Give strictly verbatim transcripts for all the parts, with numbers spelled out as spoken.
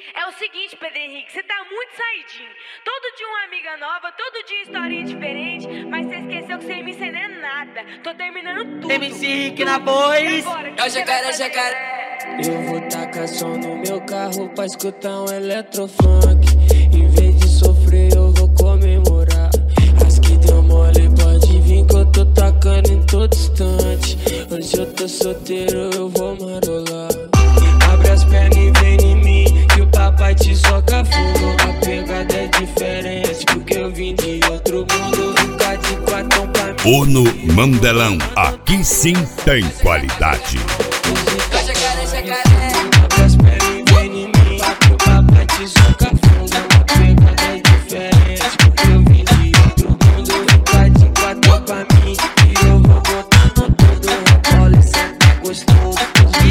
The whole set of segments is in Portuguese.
É o seguinte, Pedro Henrique, você tá muito saidinho. Todo dia uma amiga nova, todo dia historinha diferente, mas você esqueceu que sem mim você não é nada. Tô terminando tudo. M C Rick na voz. É o jacaré, jacaré. Eu vou tacar som no meu carro pra escutar um eletrofunk. Em vez de sofrer eu vou comemorar. As que deu mole pode vir que eu tô tacando em todo instante. Hoje eu tô solteiro, eu vou marolar. Abre as pernas e vem em mim, que o papai te soca fogo. A pegada é diferente, porque eu vim de outro mundo. Ficar de quatro pra mim. Uno Mandelão, aqui sim tem qualidade. Jacaré, jacaré. Abre as pernas e vem em mim, que o papai te soca fogo. A pegada é diferente, porque eu vim de outro mundo. Ficar de quatro pra mim, e eu vou botando tudo. Rebola e senta gostoso.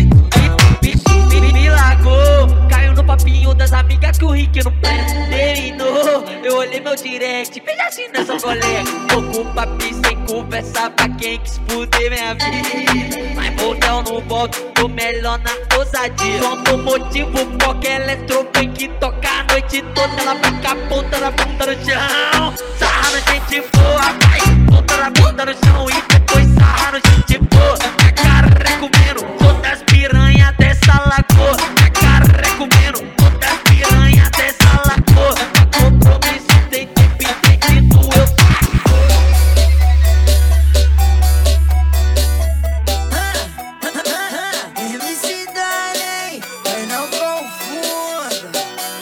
Me largou, caiu no papinho das amigas que o Rick não terminou. Eu olhei meu direct, veja assim nessa colega. Tô com papi sem conversa pra quem quis fuder minha vida. Mas motel não volto, tô melhor na ousadia. Pronto motivo, qualquer eletrofunk toca a noite toda. Ela fica a ponta da bunda no chão. Sarra no gente boa, vai. Ponta da bunda no chão e depois sarra no gente boa. A cara comendo todas as piranhas dessa lagoa. A cara comendo todas as piranhas dessa lagoa. A compromisso tem tempo infinito, eu pago. M C Dani, mas não confunda.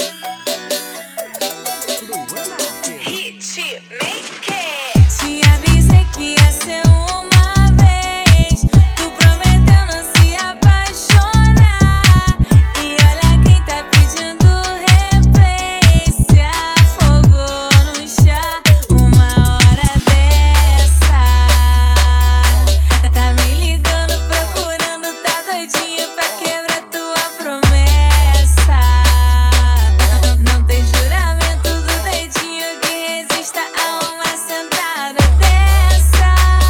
Hit maker. Te avisei que ia ser uma vez. Tu prometeu não se apaixonar. E olha quem tá pedindo replay. Se afogou no chá uma hora dessa. Tá me ligando, procurando, tá doidinho pra quebrar tua promessa. Não tem juramento do dedinho que resista a uma sentada dessa.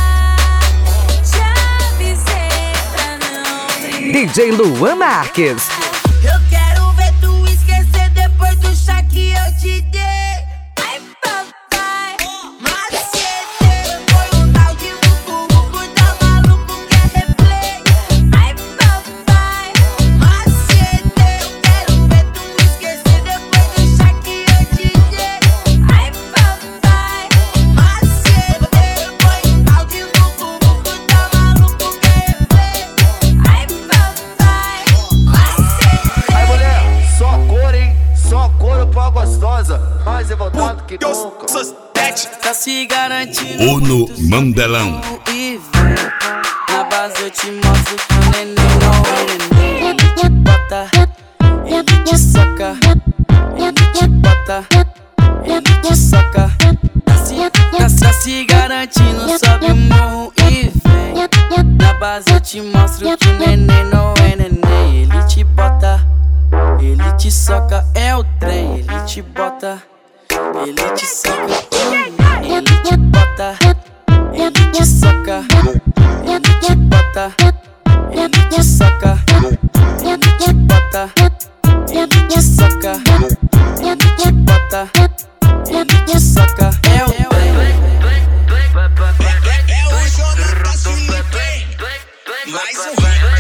Já avisei pra não D J Luan Marques. Eu quero ver tu esquecer depois do chá que eu te dei. Ai, papai. Macete, foi um tal de vucu-vucu, tá maluco, quer replay. Ai, papai. Macete, eu quero ver tu esquecer depois do chá que eu te dei. Ai, papai. Macete, foi um tal de vucu-vucu, tá maluco, quer replay. Ai, papai. Aí mulher, só cor, hein? Só couro pra gostosa. Mais revoltado que nunca. Tá se garantindo. Uno Mandelão. E vem, na base eu te mostro que o neném não é neném. Ele te bota, ele te soca. Ele te bota, ele te soca. Tá se, tá se, tá se garantindo, sobe o morro e vem. Na base eu te mostro que o neném não é neném. Ele te bota, ele te soca. É o trem, ele te bota, ele te soca. Ele te bota, ele te soca. Ele te bota, ele te soca. Ele te bota, ele te soca. Ele te bota, ele te soca. É o É o Jonathan Felipe, mais um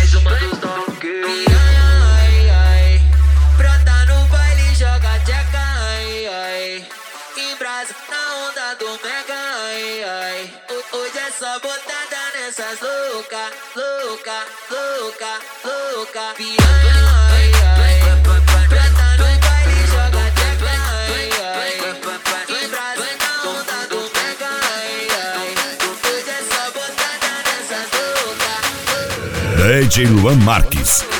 Ai, ai, brota no baile, joga tcheca, ai, ai. Em brasa, na onda do mega, ai, ai. Ho- Hoje é só botada nessas louca, louca, louca, louca. Piranha, ai, ai. Brota no baile, joga tcheca, ai, ai. Em brasa, na onda do mega, ai, ai. Hoje é só botada nessas louca. D J Luan Marques.